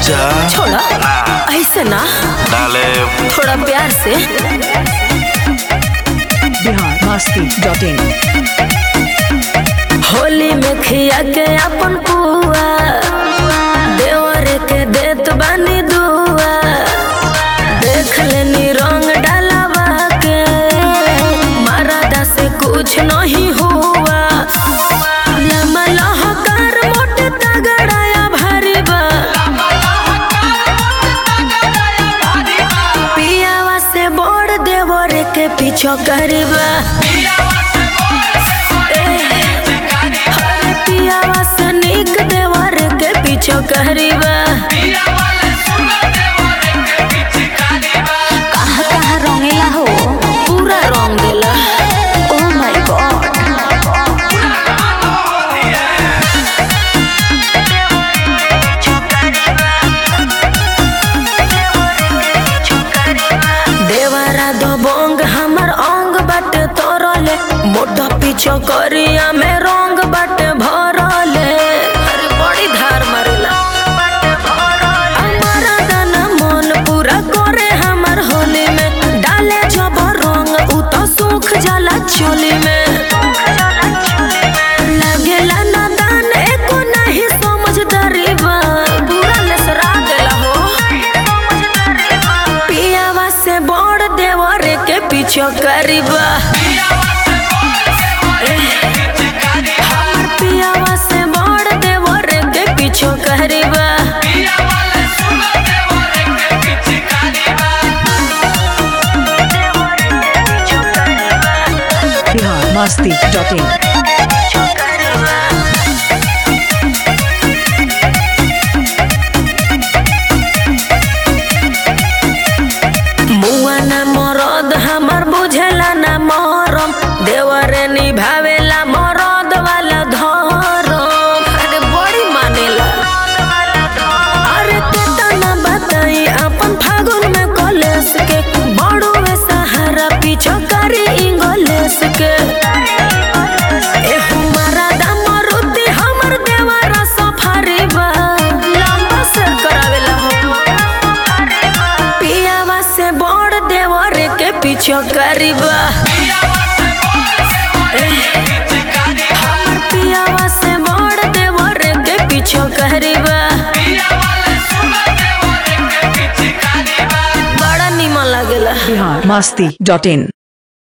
जा। छोड़ा ऐसे ना डाले थोड़ा प्यार से। biharmasti.in होली में खिया के अपन पुआ देवर के देत बानी दुआ। देख लेनी रंग डालवा के मरादा से कुछ नहीं हुआ। लम्बा लहकार मोटे तगड़ाया भारी बा। पियावा से बोड़ देवर के पीछो करबा। पियावा से निक देवर के पीछो करबा। कहाँ कहाँ रंगेला हो पूरा रंग देला। ओह माय गॉड देवरा दो बोंग हमर अंग बट तोरले मोटा पीछो करिया में रंग बट भरले। अरे बड़ी धार मारेला हमारा दाना मन पूरा करे हमर होली में। डाले जब रंग उ तो सूख जाला चोली में। लगेला ना दान एको नहीं समझदारी बा। बुरा लेसरा देला हो। पियावा से बड़ देवर के पीछो करबा। हमर पियावा से बड़ देवर के पीछो करबा। biharmasti.in मुआ ना मरद हमर बुझेला ना मरम। देवरे निभावेला मरद वाला धरम। अरे बड़ी मानेला। अरे केतना बताई अपन फागुन में कलेस के बड़ो वे सहारा पीछो करी इंगलेस के। ए हमारा दामरुदी हमर देवरा सफारी बा। लंबा सर करावेला हो। पियावा से बड़ देवर के पीछो करबा। हमर पियावा से बड़ देवर के पीछो करबा। बड़ा निमन लागेला। biharmasti.in